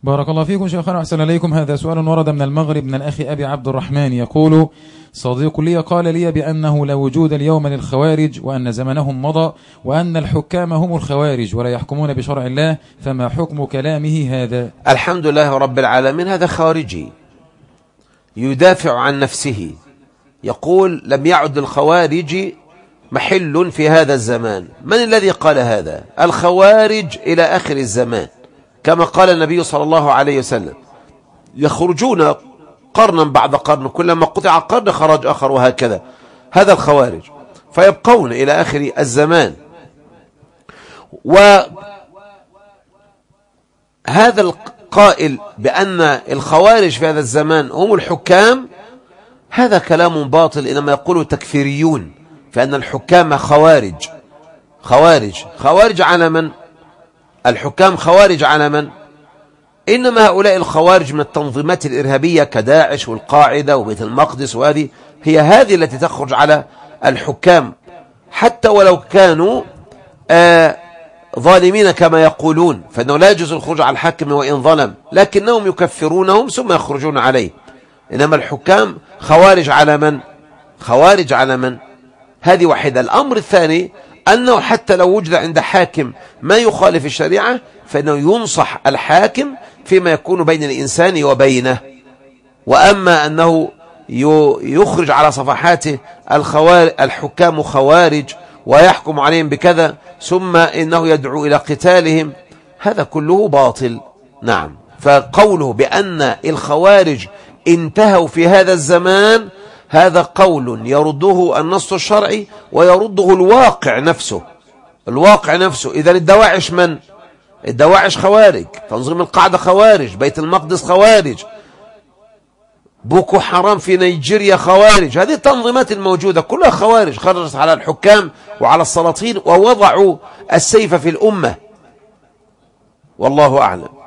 بارك الله فيكم شيخنا وأحسن إليكم. هذا سؤال ورد من المغرب من الأخ أبي عبد الرحمن يقول: صديق لي قال لي بأنه لا وجود اليوم للخوارج وأن زمنهم مضى وأن الحكام هم الخوارج ولا يحكمون بشرع الله، فما حكم كلامه هذا؟ الحمد لله رب العالمين. هذا خارجي يدافع عن نفسه، يقول لم يعد للخوارج محل في هذا الزمان. من الذي قال هذا؟ الخوارج إلى آخر الزمان، كما قال النبي صلى الله عليه وسلم: يخرجون قرنا بعد قرن، كلما قطع قرن خرج آخر، وهكذا. هذا الخوارج، فيبقون إلى آخر الزمان. وهذا القائل بأن الخوارج في هذا الزمان هم الحكام، هذا كلام باطل، إنما يقول تكفيريون فأن الحكام خوارج. خوارج على من؟ الحكام خوارج على من؟ إنما هؤلاء الخوارج من التنظيمات الإرهابية كداعش والقاعدة وبيت المقدس، وهذه هذه التي تخرج على الحكام، حتى ولو كانوا ظالمين كما يقولون، فإنه لا يجوز الخروج على الحاكم وإن ظلم، لكنهم يكفرونهم ثم يخرجون عليه. إنما الحكام خوارج على من؟ خوارج على من؟ هذه واحدة. الأمر الثاني أنه حتى لو وجد عند حاكم ما يخالف الشريعة فإنه ينصح الحاكم فيما يكون بين الإنسان وبينه. وأما أنه يخرج على صفحاته الحكام خوارج ويحكم عليهم بكذا ثم إنه يدعو إلى قتالهم، هذا كله باطل. نعم. فقوله بأن الخوارج انتهوا في هذا الزمان هذا قول يرده النص الشرعي ويرده الواقع نفسه. إذا الدواعش من؟ الدواعش خوارج، تنظيم القاعدة خوارج، بيت المقدس خوارج، بوكو حرام في نيجيريا خوارج. هذه التنظيمات الموجودة كلها خوارج، خرجت على الحكام وعلى السلاطين ووضعوا السيف في الأمة. والله أعلم.